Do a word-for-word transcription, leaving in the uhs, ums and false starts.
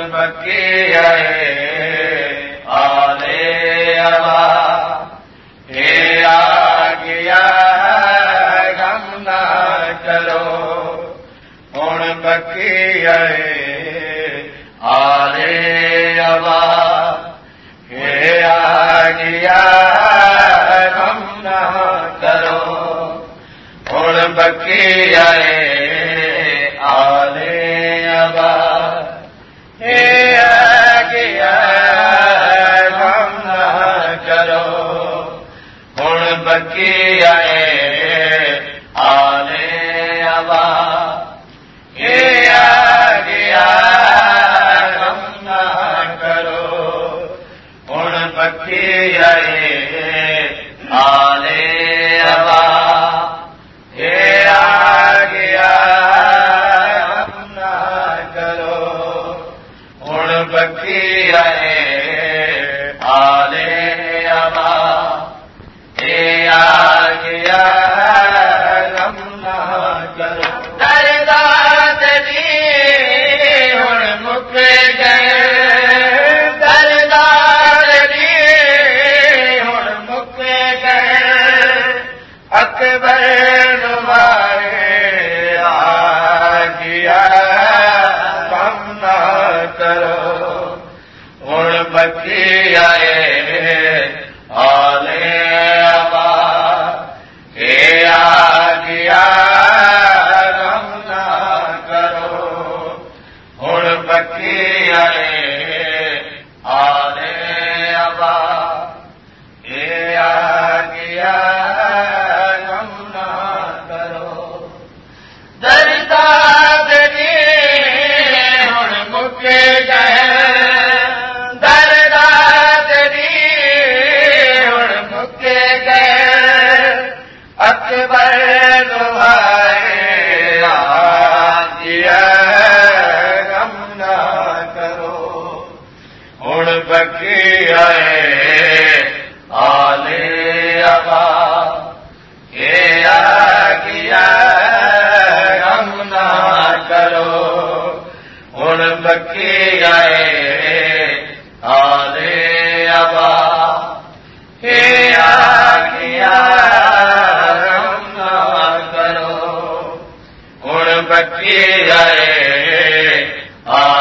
بکی آلے ابا اے آ گیا غم نہ کرو ہن بکی آلے ابا اے آ گیا غم نہ کرو ہن بکی آلے ابا اے آ گیا غم نہ کرو ہن بکی آلے ابا اے آ گیا غم نہ کرو ہن بکی آلے ابا اے آ گیا غم نہ کرو ہن بکی آلے ابا اے آ گیا غم نہ کرو درداد دی ہن مک گئے درداد دی ہن مک گئے اکبر نمائے آ گیا غم نہ کرو ہن بکی آلے ابا اے آ گیا غم نہ کرو ہن بکی آلے ابا اے آ گیا غم نہ کرو درداد دی ہن مک گئے درداد دی ہن مک گئے اکبر نمائے آ گیا غم نہ کرو ہن بکی آلے ابا اے آ گیا غم نہ کرو ہن بکی آلے ابا اے آ گیا غم نہ کرو ہن بکی آ